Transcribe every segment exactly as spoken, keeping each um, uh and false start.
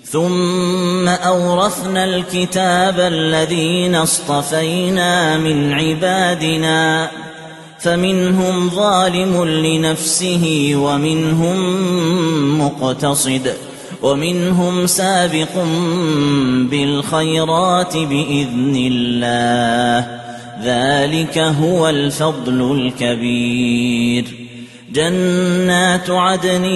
ثم أورثنا الكتاب الذين اصطفينا من عبادنا فمنهم ظالم لنفسه ومنهم مقتصد ومنهم سابق بالخيرات بإذن الله، ذلك هو الفضل الكبير. جنات عدن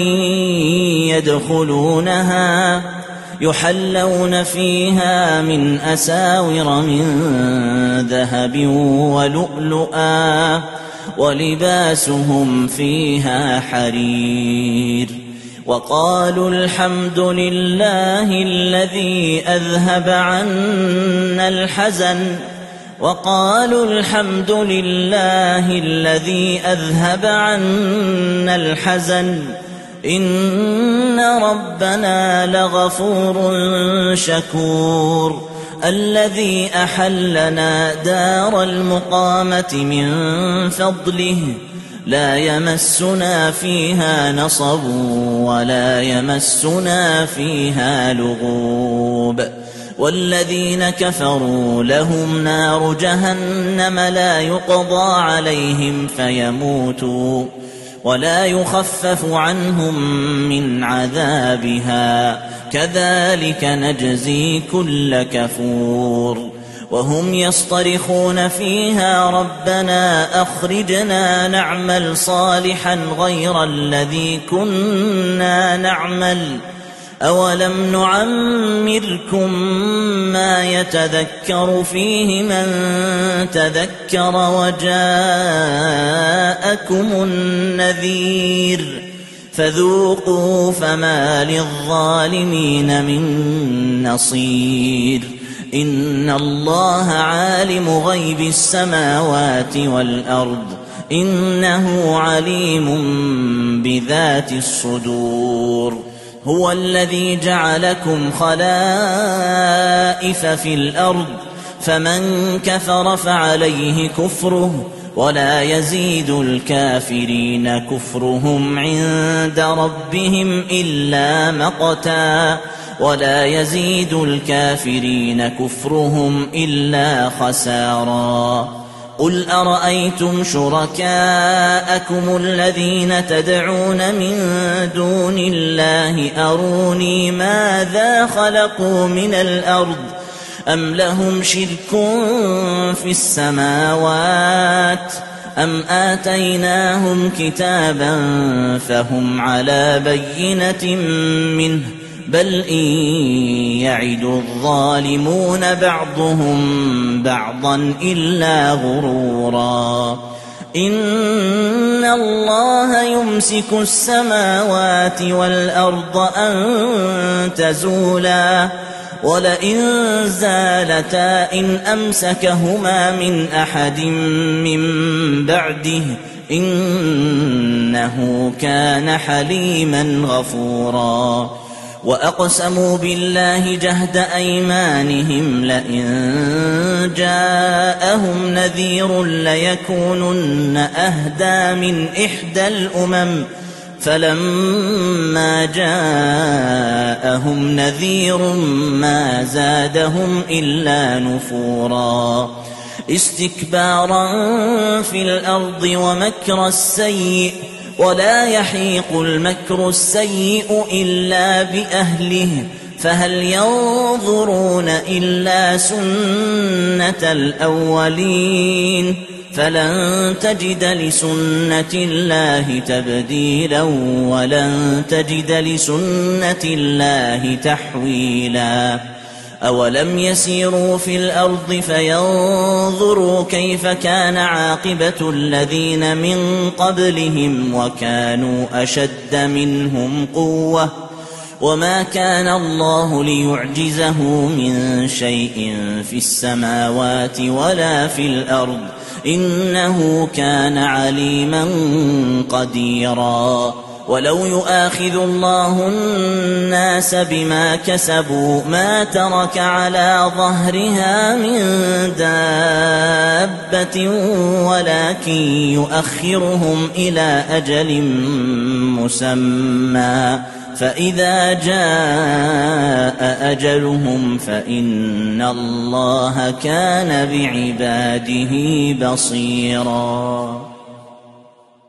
يدخلونها يحلون فيها من أساور من ذهب ولؤلؤا ولباسهم فيها حرير. وقالوا الحمد لله الذي أذهب عنا الحزن وقالوا الحمد لله الذي أذهب عنا الحزن إن ربنا لغفور شكور. الذي أحلنا دار المقامة من فضله لا يمسنا فيها نصب ولا يمسنا فيها لغوب. والذين كفروا لهم نار جهنم لا يقضى عليهم فيموتوا ولا يخفف عنهم من عذابها، كذلك نجزي كل كفور. وهم يصطرخون فيها ربنا أخرجنا نعمل صالحا غير الذي كنا نعمل أولم نعمركم ما يتذكر فيه من تذكر وجاءكم النذير فذوقوا فما للظالمين من نصير. إن الله عالم غيب السماوات والأرض إنه عليم بذات الصدور. هو الذي جعلكم خلائف في الأرض فمن كفر فعليه كفره ولا يزيد الكافرين كفرهم عند ربهم إلا مقتا ولا يزيد الكافرين كفرهم إلا خسارا. قل أرأيتم شركاءكم الذين تدعون من دون الله أروني ماذا خلقوا من الأرض أم لهم شرك في السماوات أم آتيناهم كتابا فهم على بينة منه بل إن يعد الظالمون بعضهم بعضا إلا غرورا. إن الله يمسك السماوات والأرض أن تزولا ولئن زالتا إن أمسكهما من أحد من بعده إنه كان حليما غفورا. وأقسموا بالله جهد أيمانهم لئن جاءهم نذير ليكونن أهدى من إحدى الأمم فلما جاءهم نذير ما زادهم إلا نفورا. استكبارا في الأرض ومكر السيء ولا يحيق المكر السيء إلا بأهله فهل ينظرون إلا سنة الأولين فلن تجد لسنة الله تبديلا ولن تجد لسنة الله تحويلا. أولم يسيروا في الأرض فينظروا كيف كان عاقبة الذين من قبلهم وكانوا أشد منهم قوة وما كان الله ليعجزه من شيء في السماوات ولا في الأرض إنه كان عليما قديرا. ولو يؤاخذ الله الناس بما كسبوا ما ترك على ظهرها من دابة ولكن يؤخرهم إلى أجل مسمى فإذا جاء أجلهم فإن الله كان بعباده بصيرا.